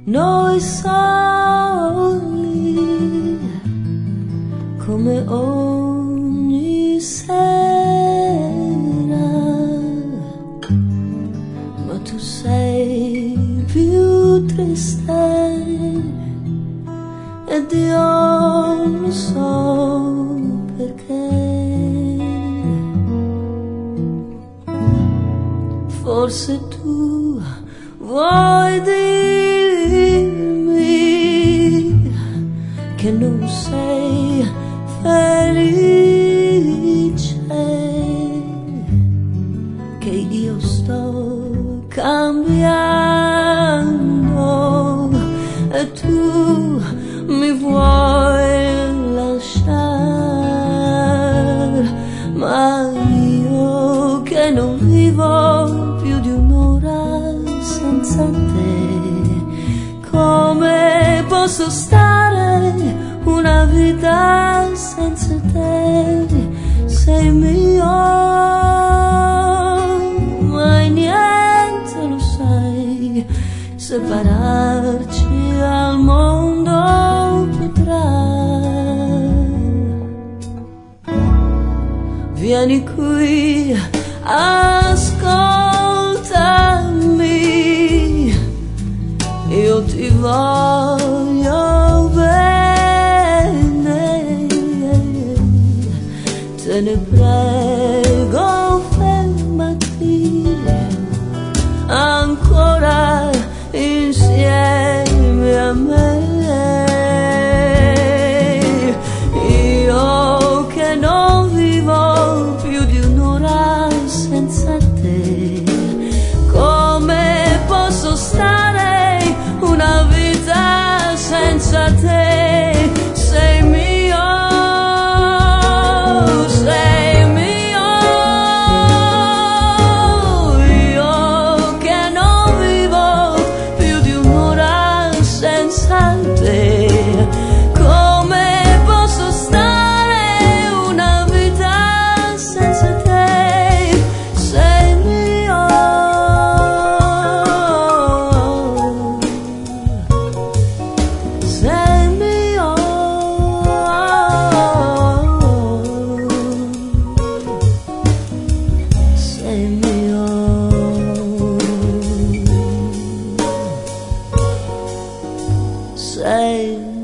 noi soli, come ogni sera, ma tu sei più triste ed io non so perché. Forse tu vuoi dirmi che non sei felice, che io sto cambiando e tu mi vuoi lasciare, ma io che non vivo più di un'ora senza te, come posso stare una vita senza te? Sei mio, mai niente lo sai, separarci al mondo potrà. Vieni qui, ascoltami, io ti voglio bene, te ne prego fermati ancora insieme a me. Io che non vivo più di un'ora senza te, come posso stare una vita senza te? Sei mio, sei mio, io che non vivo più di un'ora senza te, come posso stare una vita senza te? Sei mio, sei mio, sei mio, sei